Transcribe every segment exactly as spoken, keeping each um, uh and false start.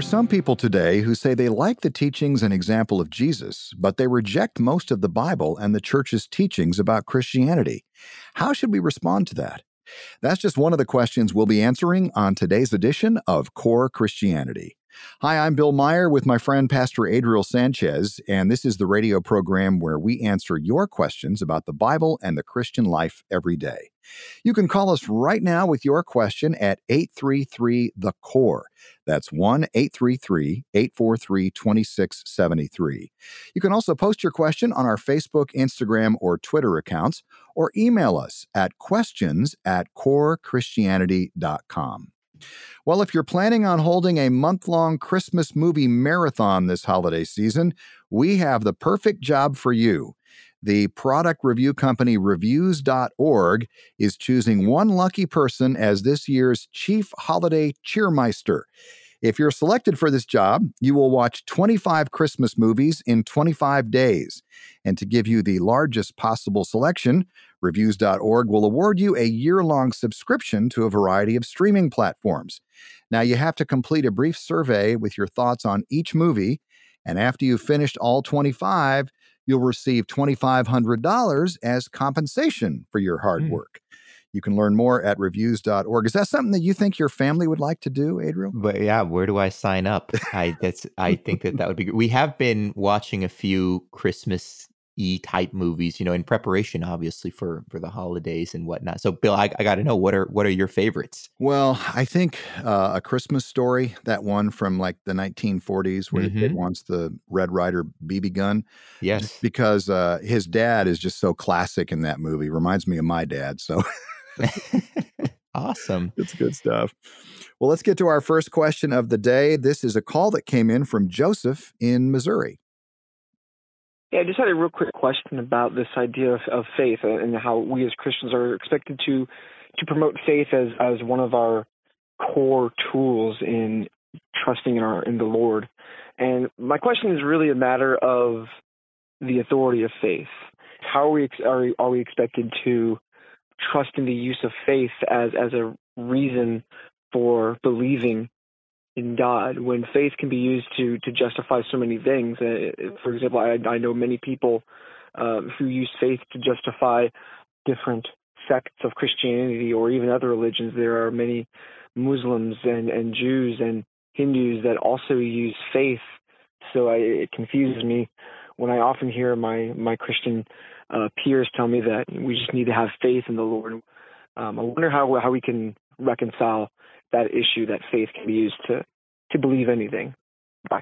some people today who say they like the teachings and example of Jesus, but they reject most of the Bible and the church's teachings about Christianity. How should we respond to that? That's just one of the questions we'll be answering on today's edition of Core Christianity. Hi, I'm Bill Meyer with my friend Pastor Adriel Sanchez, and this is the radio program where we answer your questions about the Bible and the Christian life every day. You can call us right now with your question at eight three three, the core. That's one eight three three, eight four three, two six seven three. You can also post your question on our Facebook, Instagram, or Twitter accounts, or email us at questions at core christianity dot com. Well, if you're planning on holding a month-long Christmas movie marathon this holiday season, we have the perfect job for you. The product review company reviews dot org is choosing one lucky person as this year's chief holiday cheermeister. If you're selected for this job, you will watch twenty-five Christmas movies in twenty-five days. And to give you the largest possible selection, reviews dot org will award you a year-long subscription to a variety of streaming platforms. Now, you have to complete a brief survey with your thoughts on each movie, and after you've finished all twenty-five, you'll receive two thousand five hundred dollars as compensation for your hard Mm. work. You can learn more at reviews dot org. Is that something that you think your family would like to do, Adriel? But yeah, where do I sign up? I that's I think that that would be good. We have been watching a few Christmas-y type movies, you know, in preparation, obviously, for for the holidays and whatnot. So, Bill, I, I got to know, what are what are your favorites? Well, I think uh, A Christmas Story, that one from like the nineteen forties where the kid Mhm. wants the Red Ryder B B gun, just Yes. because uh, his dad is just so classic in that movie. Reminds me of my dad, so Awesome. it's good stuff. Well, let's get to our first question of the day. This is a call that came in from Joseph in Missouri. Yeah, I just had a real quick question about this idea of, of faith and how we as Christians are expected to to promote faith as, as one of our core tools in trusting in our in the Lord. And my question is really a matter of the authority of faith. How are we ex- are, are we expected to trust in the use of faith as as a reason for believing in God, when faith can be used to to justify so many things? Uh, for example, I, I know many people uh, who use faith to justify different sects of Christianity or even other religions. There are many Muslims and, and Jews and Hindus that also use faith. So I, it confuses me when I often hear my, my Christian uh, peers tell me that we just need to have faith in the Lord. Um, I wonder how how we can reconcile that issue, that faith can be used to, to believe anything. Bye.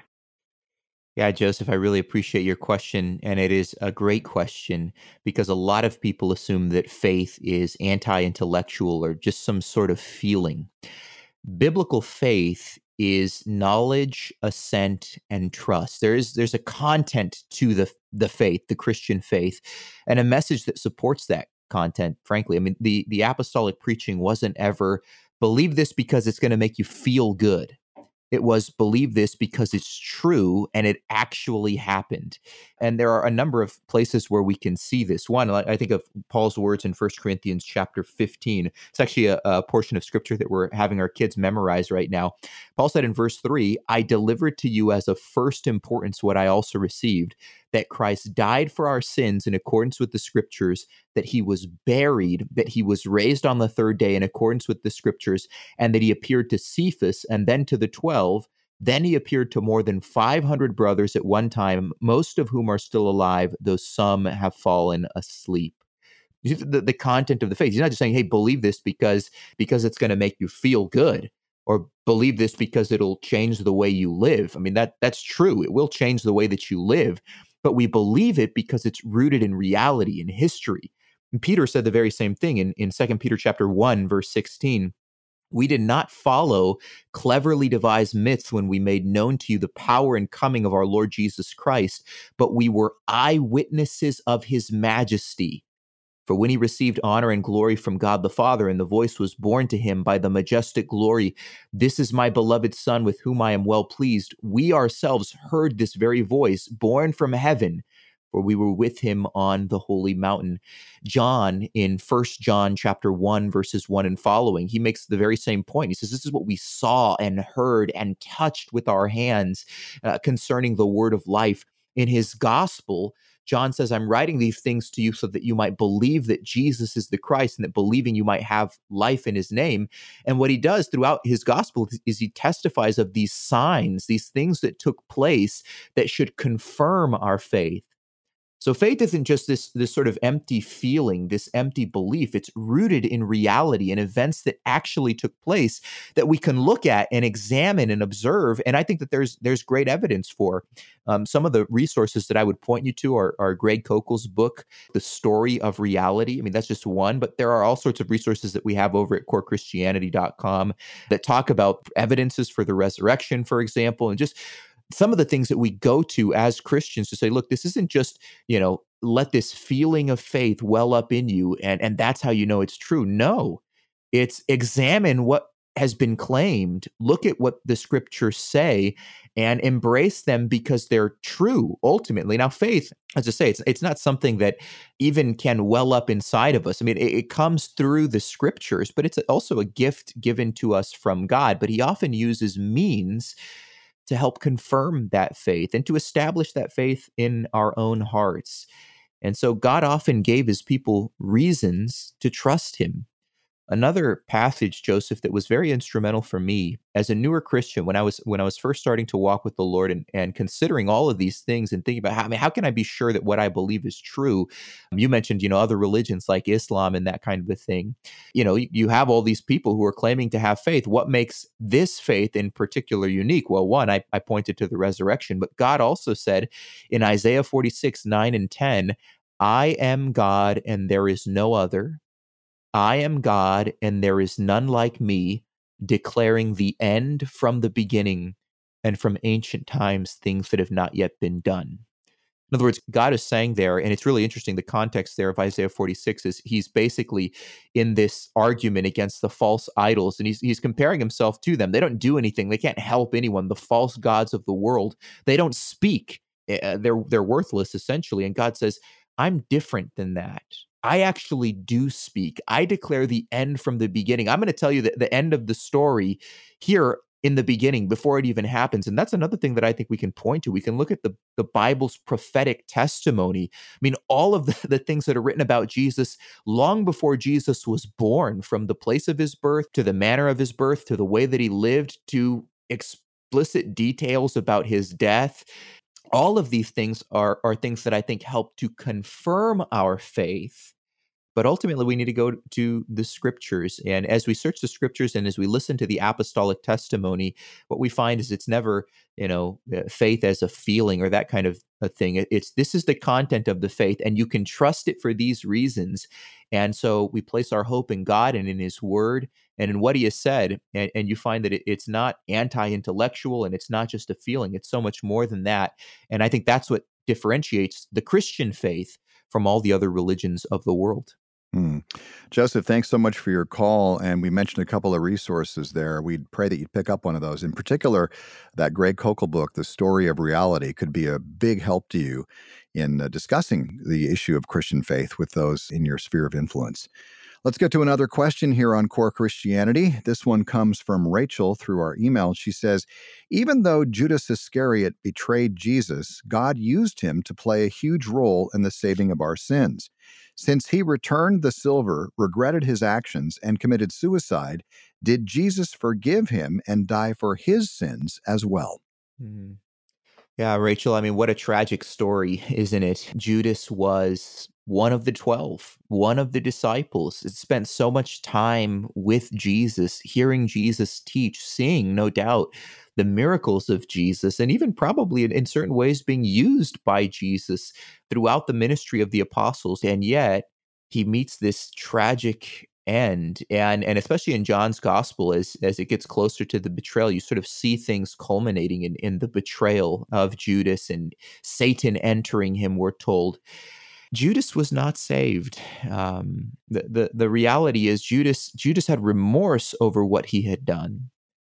Yeah, Joseph, I really appreciate your question. And it is a great question because a lot of people assume that faith is anti-intellectual or just some sort of feeling. Biblical faith is knowledge, assent, and trust. There is there's a content to the the faith, the Christian faith, and a message that supports that content. Frankly, I mean, the the apostolic preaching wasn't ever believe this because it's going to make you feel good. It was believe this because it's true and it actually happened. And there are a number of places where we can see this. One, like, I think of Paul's words in First Corinthians chapter fifteen. It's actually a, a portion of scripture that we're having our kids memorize right now. Paul said in verse three, I delivered to you as of first importance what I also received, that Christ died for our sins in accordance with the scriptures, that he was buried, that he was raised on the third day in accordance with the scriptures, and that he appeared to Cephas and then to the twelve. Then he appeared to more than five hundred brothers at one time, most of whom are still alive, though some have fallen asleep. You see the, the content of the faith. He's not just saying, hey, believe this because, because it's going to make you feel good, or believe this because it'll change the way you live. I mean, that that's true. It will change the way that you live, but we believe it because it's rooted in reality, in history. And Peter said the very same thing in, in Second Peter chapter one, verse sixteen. We did not follow cleverly devised myths when we made known to you the power and coming of our Lord Jesus Christ, but we were eyewitnesses of his majesty. For when he received honor and glory from God the Father, and the voice was borne to him by the majestic glory, this is my beloved Son with whom I am well pleased, we ourselves heard this very voice born from heaven, for we were with him on the holy mountain. John, in First John chapter one, verses one and following, he makes the very same point. He says, this is what we saw and heard and touched with our hands uh, concerning the word of life. In his gospel, John says, I'm writing these things to you so that you might believe that Jesus is the Christ, and that believing you might have life in his name. And what he does throughout his gospel is he testifies of these signs, these things that took place that should confirm our faith. So faith isn't just this, this sort of empty feeling, this empty belief. It's rooted in reality and events that actually took place that we can look at and examine and observe. And I think that there's there's great evidence for. Um, some of the resources that I would point you to are, are Greg Koukl's book, The Story of Reality. I mean, that's just one, but there are all sorts of resources that we have over at core christianity dot com that talk about evidences for the resurrection, for example, and just some of the things that we go to as Christians to say, look, this isn't just, you know, let this feeling of faith well up in you, and, and that's how you know it's true. No, it's examine what has been claimed, look at what the scriptures say, and embrace them because they're true, ultimately. Now, faith, as I say, it's, it's not something that even can well up inside of us. I mean, it, it comes through the scriptures, but it's also a gift given to us from God. But he often uses means to help confirm that faith and to establish that faith in our own hearts. And so God often gave his people reasons to trust him. Another passage, Joseph, that was very instrumental for me as a newer Christian when I was when I was first starting to walk with the Lord and, and considering all of these things and thinking about how, I mean, how can I be sure that what I believe is true? You mentioned, you know, other religions like Islam and that kind of a thing. You know, you, you have all these people who are claiming to have faith. What makes this faith in particular unique? Well, one, I, I pointed to the resurrection, but God also said in Isaiah forty-six, nine and ten, I am God and there is no other. I am God, and there is none like me, declaring the end from the beginning, and from ancient times things that have not yet been done. In other words, God is saying there, and it's really interesting, the context there of Isaiah forty-six is he's basically in this argument against the false idols, and he's, he's comparing himself to them. They don't do anything. They can't help anyone. The false gods of the world, they don't speak. Uh, they're, they're worthless, essentially. And God says, I'm different than that. I actually do speak. I declare the end from the beginning. I'm going to tell you the, the end of the story here in the beginning before it even happens. And that's another thing that I think we can point to. We can look at the, the Bible's prophetic testimony. I mean, all of the, the things that are written about Jesus long before Jesus was born, from the place of his birth to the manner of his birth to the way that he lived to explicit details about his death. All of these things are, are things that I think help to confirm our faith. But ultimately, we need to go to the scriptures. And as we search the scriptures and as we listen to the apostolic testimony, what we find is it's never, you know, faith as a feeling or that kind of a thing. It's this is the content of the faith, and you can trust it for these reasons. And so we place our hope in God and in his word and in what he has said. And, and you find that it, it's not anti-intellectual and it's not just a feeling. It's so much more than that. And I think that's what differentiates the Christian faith from all the other religions of the world. Hmm. Joseph, thanks so much for your call. And we mentioned a couple of resources there. We'd pray that you'd pick up one of those. In particular, that Greg Koukl book, The Story of Reality, could be a big help to you in uh, discussing the issue of Christian faith with those in your sphere of influence. Let's get to another question here on Core Christianity. This one comes from Rachel through our email. She says, even though Judas Iscariot betrayed Jesus, God used him to play a huge role in the saving of our sins. Since he returned the silver, regretted his actions, and committed suicide, did Jesus forgive him and die for his sins as well? Mm-hmm. Yeah, Rachel, I mean, what a tragic story, isn't it? Judas was one of the twelve, one of the disciples. It spent so much time with Jesus, hearing Jesus teach, seeing, no doubt, the miracles of Jesus, and even probably in, in certain ways being used by Jesus throughout the ministry of the apostles. And yet he meets this tragic end. And and especially in John's gospel, as as it gets closer to the betrayal, you sort of see things culminating in, in the betrayal of Judas and Satan entering him, we're told. Judas was not saved. Um, the, the the reality is Judas Judas had remorse over what he had done.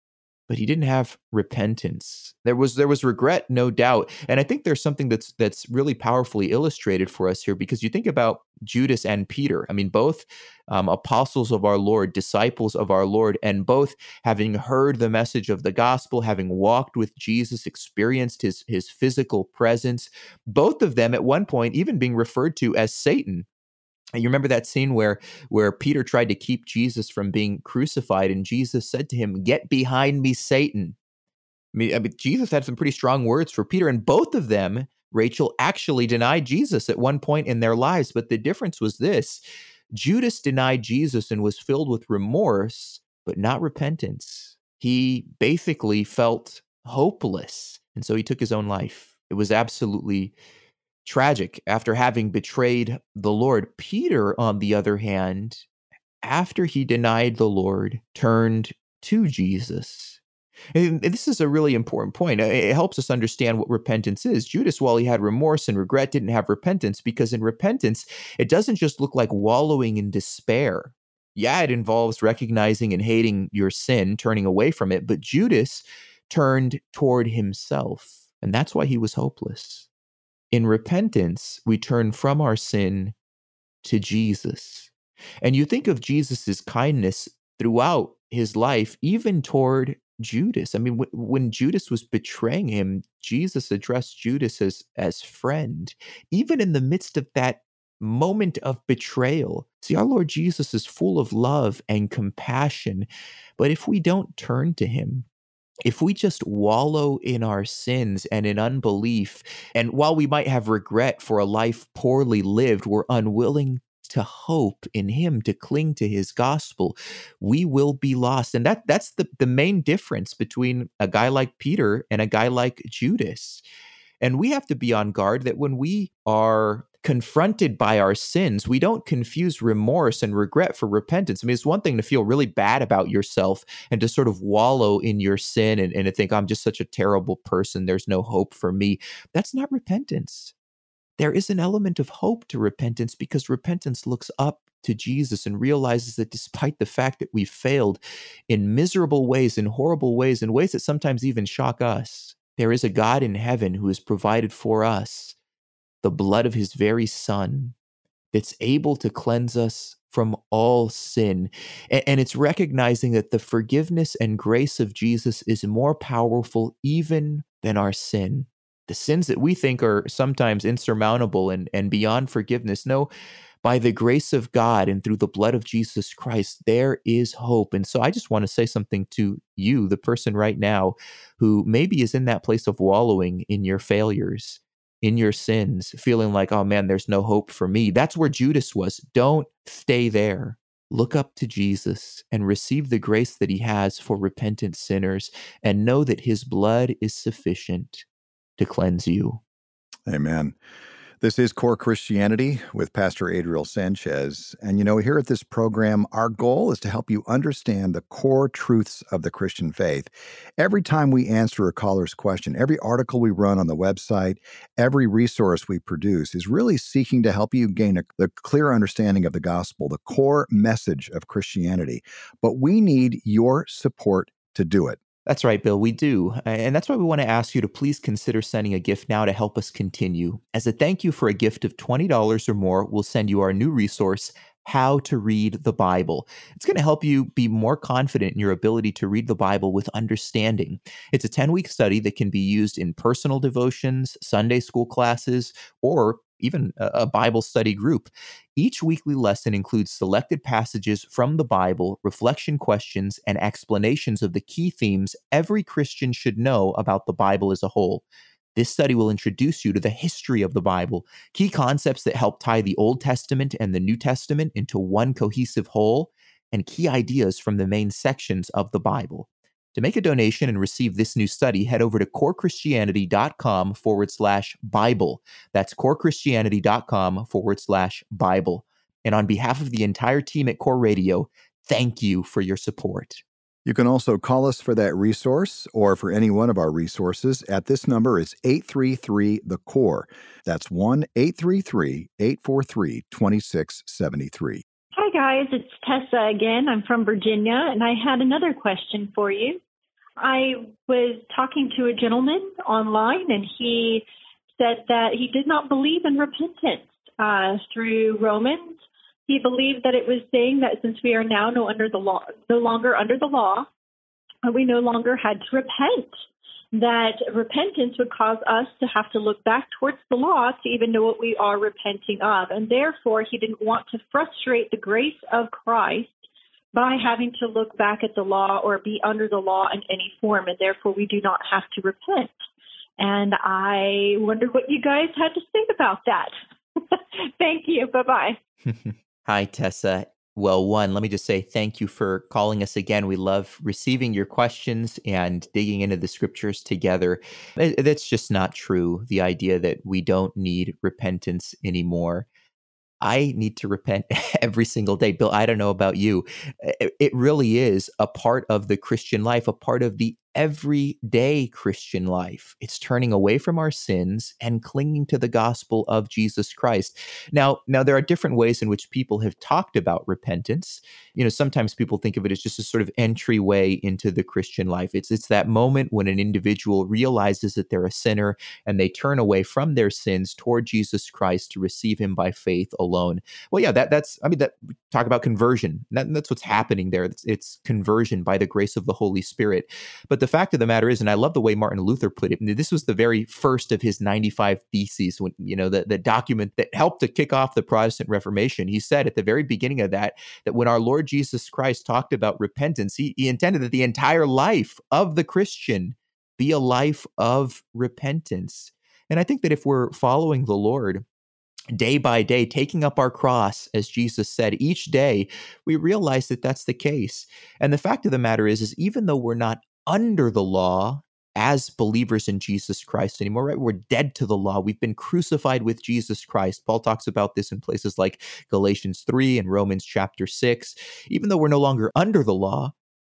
but he didn't have repentance. There was there was regret, no doubt. And I think there's something that's that's really powerfully illustrated for us here, because you think about Judas and Peter. I mean, both um, apostles of our Lord, disciples of our Lord, and both having heard the message of the gospel, having walked with Jesus, experienced his, his physical presence, both of them at one point even being referred to as Satan. And you remember that scene where where Peter tried to keep Jesus from being crucified, and Jesus said to him, "Get behind me, Satan." I mean, I mean, Jesus had some pretty strong words for Peter, and both of them, Rachel, actually denied Jesus at one point in their lives. But the difference was this: Judas denied Jesus and was filled with remorse, but not repentance. He basically felt hopeless, and so he took his own life. It was absolutely tragic after having betrayed the Lord. Peter, on the other hand, after he denied the Lord, turned to Jesus. And this is a really important point. It helps us understand what repentance is. Judas, while he had remorse and regret, didn't have repentance, because in repentance, it doesn't just look like wallowing in despair. Yeah, it involves recognizing and hating your sin, turning away from it, but Judas turned toward himself, and that's why he was hopeless. In repentance, we turn from our sin to Jesus. And you think of Jesus's kindness throughout his life, even toward Judas. I mean, w- when Judas was betraying him, Jesus addressed Judas as, as friend, even in the midst of that moment of betrayal. See, our Lord Jesus is full of love and compassion, but if we don't turn to him, if we just wallow in our sins and in unbelief, and while we might have regret for a life poorly lived, we're unwilling to hope in him, to cling to his gospel, we will be lost. And that that's the, the main difference between a guy like Peter and a guy like Judas. And we have to be on guard that when we are confronted by our sins, we don't confuse remorse and regret for repentance. I mean, it's one thing to feel really bad about yourself and to sort of wallow in your sin and, and to think, I'm just such a terrible person, there's no hope for me. That's not repentance. There is an element of hope to repentance, because repentance looks up to Jesus and realizes that despite the fact that we've failed in miserable ways, in horrible ways, in ways that sometimes even shock us, there is a God in heaven who has provided for us the blood of his very Son that's able to cleanse us from all sin. And, and it's recognizing that the forgiveness and grace of Jesus is more powerful even than our sin. The sins that we think are sometimes insurmountable and, and beyond forgiveness, no, by the grace of God and through the blood of Jesus Christ, there is hope. And so I just want to say something to you, the person right now who maybe is in that place of wallowing in your failures, in your sins, feeling like, oh man, there's no hope for me. That's where Judas was. Don't stay there. Look up to Jesus and receive the grace that he has for repentant sinners, and know that his blood is sufficient to cleanse you. Amen. This is Core Christianity with Pastor Adriel Sanchez. And you know, here at this program, our goal is to help you understand the core truths of the Christian faith. Every time we answer a caller's question, every article we run on the website, every resource we produce is really seeking to help you gain a, the clear understanding of the gospel, the core message of Christianity. But we need your support to do it. That's right, Bill, we do. And that's why we want to ask you to please consider sending a gift now to help us continue. As a thank you for a gift of twenty dollars or more, we'll send you our new resource, How to Read the Bible. It's going to help you be more confident in your ability to read the Bible with understanding. It's a ten-week study that can be used in personal devotions, Sunday school classes, or even a Bible study group. Each weekly lesson includes selected passages from the Bible, reflection questions, and explanations of the key themes every Christian should know about the Bible as a whole. This study will introduce you to the history of the Bible, key concepts that help tie the Old Testament and the New Testament into one cohesive whole, and key ideas from the main sections of the Bible. To make a donation and receive this new study, head over to corechristianity.com forward slash Bible. That's corechristianity.com forward slash Bible. And on behalf of the entire team at Core Radio, thank you for your support. You can also call us for that resource or for any one of our resources at this number. It's eight three three, the core. That's one eight three three, eight four three, two six seven three. Hi, guys. It's Tessa again. I'm from Virginia, and I had another question for you. I was talking to a gentleman online, and he said that he did not believe in repentance uh, through Romans. He believed that it was saying that since we are now no under the law, no longer under the law, we no longer had to repent. That repentance would cause us to have to look back towards the law to even know what we are repenting of. And therefore, he didn't want to frustrate the grace of Christ by having to look back at the law or be under the law in any form. And therefore, we do not have to repent. And I wondered what you guys had to say about that. Thank you. Bye-bye. Hi, Tessa. Well, one, let me just say thank you for calling us again. We love receiving your questions and digging into the scriptures together. That's just not true, the idea that we don't need repentance anymore. I need to repent every single day. Bill, I don't know about you. It really is a part of the Christian life, a part of the everyday Christian life. It's turning away from our sins and clinging to the gospel of Jesus Christ. Now, now there are different ways in which people have talked about repentance. You know, sometimes people think of it as just a sort of entryway into the Christian life. It's it's that moment when an individual realizes that they're a sinner and they turn away from their sins toward Jesus Christ to receive him by faith alone. Well, yeah, that that's I mean that talk about conversion. That, that's what's happening there. It's, it's conversion by the grace of the Holy Spirit. But the fact of the matter is, and I love the way Martin Luther put it, this was the very first of his ninety-five Theses, when, you know, the, the document that helped to kick off the Protestant Reformation. He said at the very beginning of that, that when our Lord Jesus Christ talked about repentance, he, he intended that the entire life of the Christian be a life of repentance. And I think that if we're following the Lord day by day, taking up our cross, as Jesus said, each day, we realize that that's the case. And the fact of the matter is, is even though we're not under the law as believers in Jesus Christ anymore, right? We're dead to the law. We've been crucified with Jesus Christ. Paul talks about this in places like Galatians three and Romans chapter six. Even though we're no longer under the law,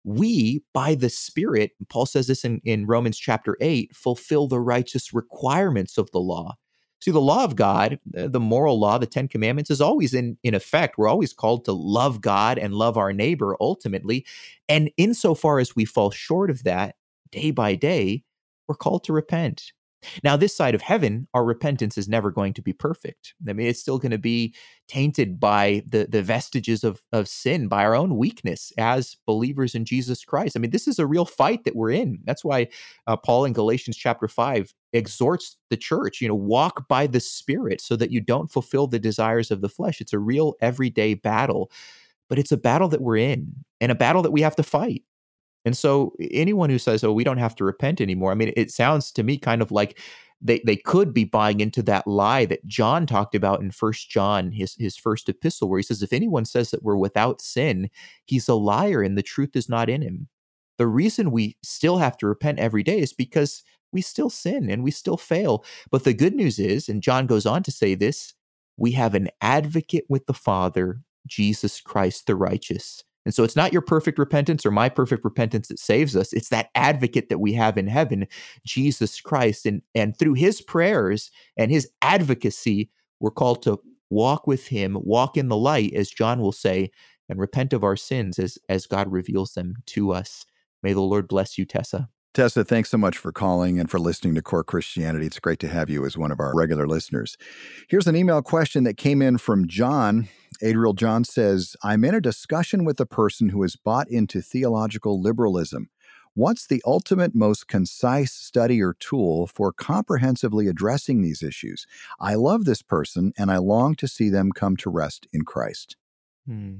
we, by the Spirit, Paul says this in, in Romans chapter eight, fulfill the righteous requirements of the law. See, the law of God, the moral law, the Ten Commandments is always in, in effect. We're always called to love God and love our neighbor ultimately. And insofar as we fall short of that day by day, we're called to repent. Now, this side of heaven, our repentance is never going to be perfect. I mean, it's still going to be tainted by the, the vestiges of, of sin, by our own weakness as believers in Jesus Christ. I mean, this is a real fight that we're in. That's why uh, Paul in Galatians chapter five exhorts the church, you know, walk by the Spirit so that you don't fulfill the desires of the flesh. It's a real everyday battle, but it's a battle that we're in and a battle that we have to fight. And so anyone who says, oh, we don't have to repent anymore, I mean, it sounds to me kind of like they, they could be buying into that lie that John talked about in First John, his, his first epistle, where he says, if anyone says that we're without sin, he's a liar and the truth is not in him. The reason we still have to repent every day is because we still sin and we still fail. But the good news is, and John goes on to say this, we have an advocate with the Father, Jesus Christ the righteous. And so it's not your perfect repentance or my perfect repentance that saves us. It's that advocate that we have in heaven, Jesus Christ. And, and through his prayers and his advocacy, we're called to walk with him, walk in the light, as John will say, and repent of our sins as, as God reveals them to us. May the Lord bless you, Tessa. Tessa, thanks so much for calling and for listening to Core Christianity. It's great to have you as one of our regular listeners. Here's an email question that came in from John. Adriel John says, I'm in a discussion with a person who is bought into theological liberalism. What's the ultimate, most concise study or tool for comprehensively addressing these issues? I love this person, and I long to see them come to rest in Christ. Hmm.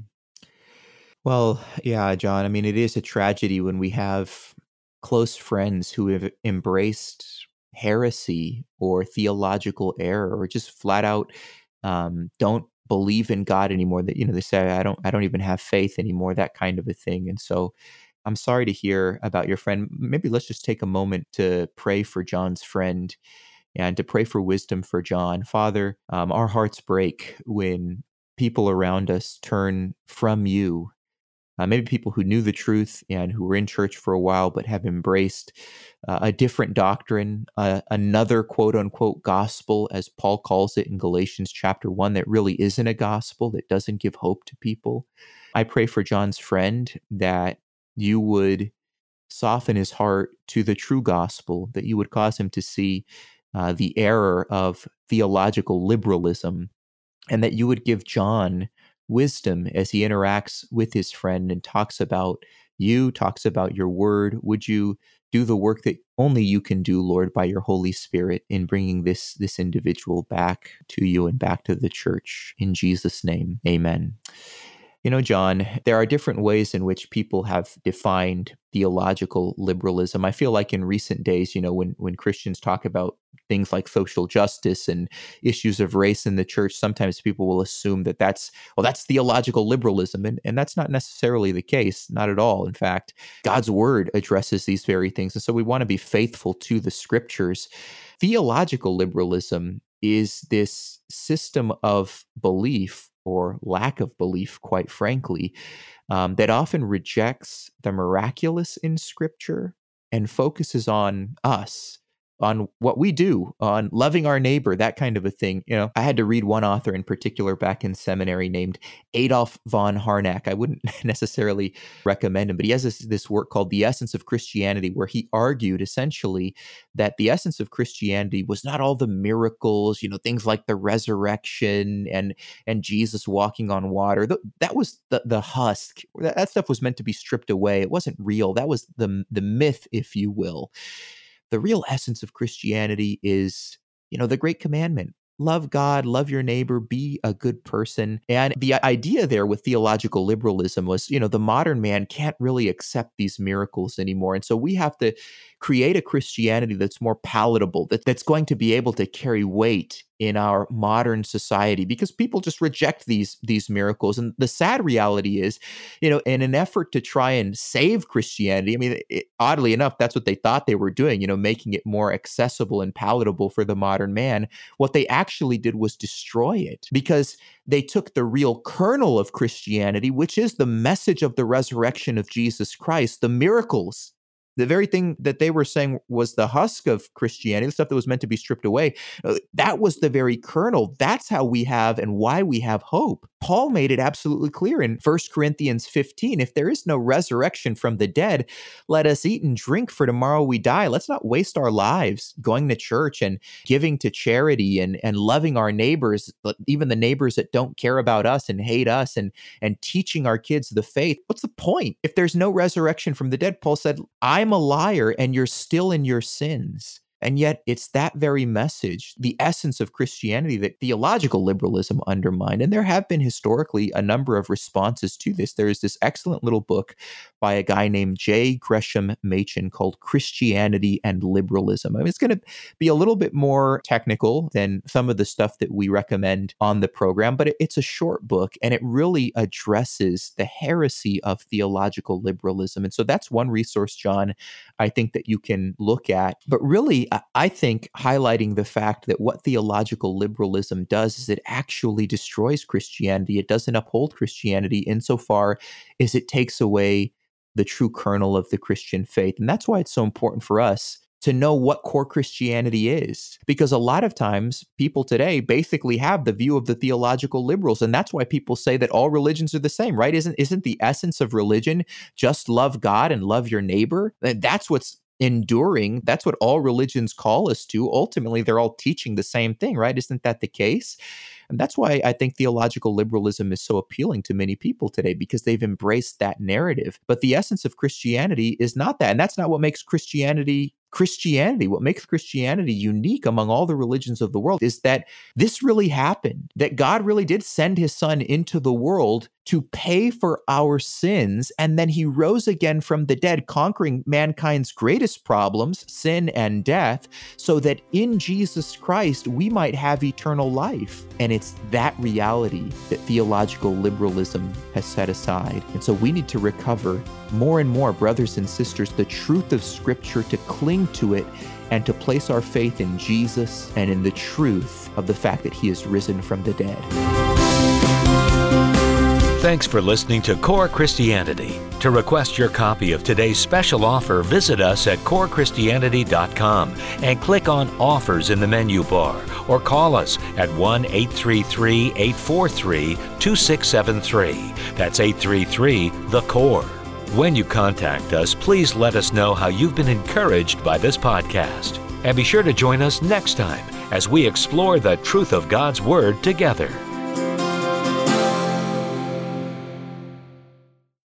Well, yeah, John, I mean, it is a tragedy when we have close friends who have embraced heresy or theological error or just flat out um, don't believe in God anymore. That, you know, they say, I don't, I don't even have faith anymore, that kind of a thing. And so I'm sorry to hear about your friend. Maybe let's just take a moment to pray for John's friend and to pray for wisdom for John. Father, um, our hearts break when people around us turn from you. Uh, maybe people who knew the truth and who were in church for a while but have embraced uh, a different doctrine, uh, another quote-unquote gospel, as Paul calls it in Galatians chapter one, that really isn't a gospel, that doesn't give hope to people. I pray for John's friend that you would soften his heart to the true gospel, that you would cause him to see uh, the error of theological liberalism, and that you would give John wisdom as he interacts with his friend and talks about you, talks about your word. Would you do the work that only you can do, Lord, by your Holy Spirit in bringing this, this individual back to you and back to the church. In Jesus' name, amen. You know, John, there are different ways in which people have defined theological liberalism. I feel like in recent days, you know, when, when Christians talk about things like social justice and issues of race in the church, sometimes people will assume that that's, well, that's theological liberalism. And, and that's not necessarily the case, not at all. In fact, God's word addresses these very things. And so we want to be faithful to the scriptures. Theological liberalism is this system of belief, or lack of belief, quite frankly, um, that often rejects the miraculous in Scripture and focuses on us, on what we do, on loving our neighbor, that kind of a thing. You know, I had to read one author in particular back in seminary named Adolf von Harnack. I wouldn't necessarily recommend him, but he has this, this work called The Essence of Christianity, where he argued essentially that the essence of Christianity was not all the miracles, you know, things like the resurrection and and Jesus walking on water. Th- that was the, the husk. That, that stuff was meant to be stripped away. It wasn't real. That was the the myth, if you will. The real essence of Christianity is, you know, the great commandment. Love God, love your neighbor, be a good person. And the idea there with theological liberalism was, you know, the modern man can't really accept these miracles anymore. And so we have to create a Christianity that's more palatable, that, that's going to be able to carry weight in our modern society, because people just reject these, these miracles. And the sad reality is, you know, in an effort to try and save Christianity, I mean, it, oddly enough, that's what they thought they were doing, you know, making it more accessible and palatable for the modern man. What they actually did was destroy it, because they took the real kernel of Christianity, which is the message of the resurrection of Jesus Christ, the miracles. The very thing that they were saying was the husk of Christianity, the stuff that was meant to be stripped away, that was the very kernel. That's how we have and why we have hope. Paul made it absolutely clear in First Corinthians fifteen, if there is no resurrection from the dead, let us eat and drink, for tomorrow we die. Let's not waste our lives going to church and giving to charity and, and loving our neighbors, even the neighbors that don't care about us and hate us, and, and teaching our kids the faith. What's the point? If there's no resurrection from the dead, Paul said, I'm a liar and you're still in your sins. And yet it's that very message, the essence of Christianity, that theological liberalism undermined. And there have been historically a number of responses to this. There is this excellent little book by a guy named J. Gresham Machen called Christianity and Liberalism. I mean, it's going to be a little bit more technical than some of the stuff that we recommend on the program, but it's a short book and it really addresses the heresy of theological liberalism. And so that's one resource, John, I think that you can look at. But really, I think highlighting the fact that what theological liberalism does is it actually destroys Christianity. It doesn't uphold Christianity insofar as it takes away the true kernel of the Christian faith. And that's why it's so important for us to know what core Christianity is. Because a lot of times people today basically have the view of the theological liberals. And that's why people say that all religions are the same, right? Isn't, isn't the essence of religion just love God and love your neighbor? And that's what's enduring. That's what all religions call us to. Ultimately, they're all teaching the same thing, right? Isn't that the case? And that's why I think theological liberalism is so appealing to many people today, because they've embraced that narrative. But the essence of Christianity is not that. And that's not what makes Christianity Christianity. What makes Christianity unique among all the religions of the world is that this really happened, that God really did send his son into the world to pay for our sins, and then he rose again from the dead, conquering mankind's greatest problems, sin and death, so that in Jesus Christ we might have eternal life. And it's that reality that theological liberalism has set aside. And so we need to recover more and more, brothers and sisters, the truth of Scripture, to cling to it and to place our faith in Jesus and in the truth of the fact that he is risen from the dead. Thanks for listening to Core Christianity. To request your copy of today's special offer, visit us at core christianity dot com and click on Offers in the menu bar, or call us at one eight three three, eight four three, two six seven three. That's eight three three, the core. When you contact us, please let us know how you've been encouraged by this podcast. And be sure to join us next time as we explore the truth of God's Word together.